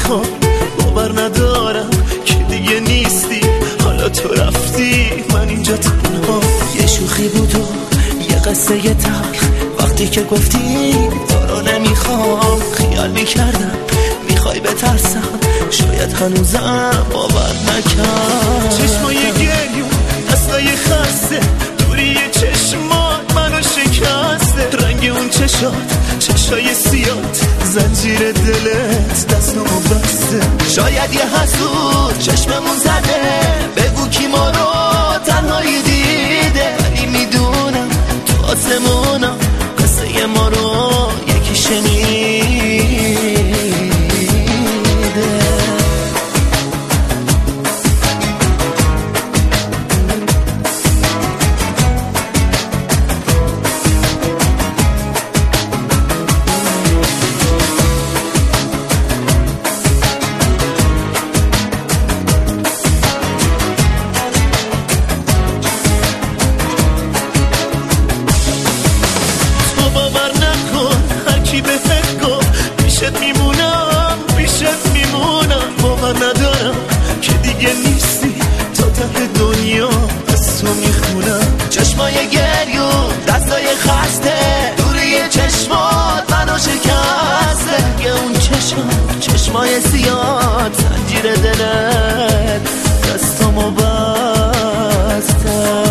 نمیخوام، باور ندارم که دیگه نیستی، حالا تو رفتی من اینجا تنها. یه شوخی بود و یه قصه تلخ، وقتی که گفتی تو رو نمیخوام خیال میکردم میخوای بترسم، شاید هنوزم باور نکرد. چشمای گریون دستای خسته، دوری چشمات منو شکسته، رنگ اون چشای سیات، زنجیر دلت دستمو بسته. شاید یه حسود چشممون زده، بگو کی ما رو تنهایی دیده، ولی میدونم تو آسمونم قصه ما رو یکی شنیده. ندارم که دیگه نیستی، تا ته دنیا از تو میخونم. چشمای گریون دستای خسته، دوری چشمات منو شکسته، یه اون چشمای سیاد، زنجیر دلت دستامو بسته.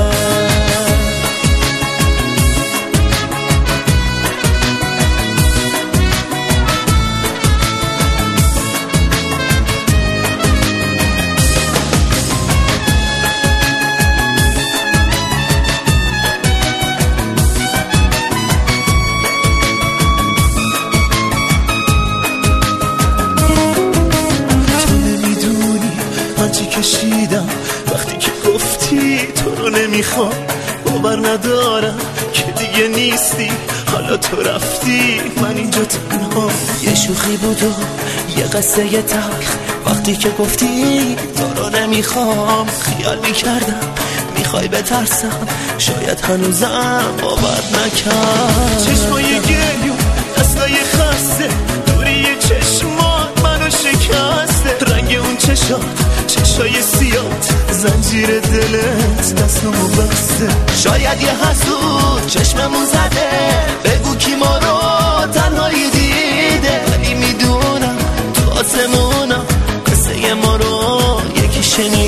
چی کشیدم وقتی که گفتی تو رو نمیخوام، باور ندارم که دیگه نیستی، حالا تو رفتی من اینجا تنها. یه شوخی بود و یه قصه تلخ، وقتی که گفتی تو رو نمیخوام خیال میکردم میخوای بترسم، شاید هنوزم باور نکرد. چشمای گریون دستای خسته، دوری چشمات منو شکسته، رنگ اون چشای سیات، زنجیر دلت دستمو بسته. شاید یه حسود چشممون زده، بگو کی ما رو تنهایی دیده، ولی میدونم تو آسمونم قصه ما رو یکی شنیده.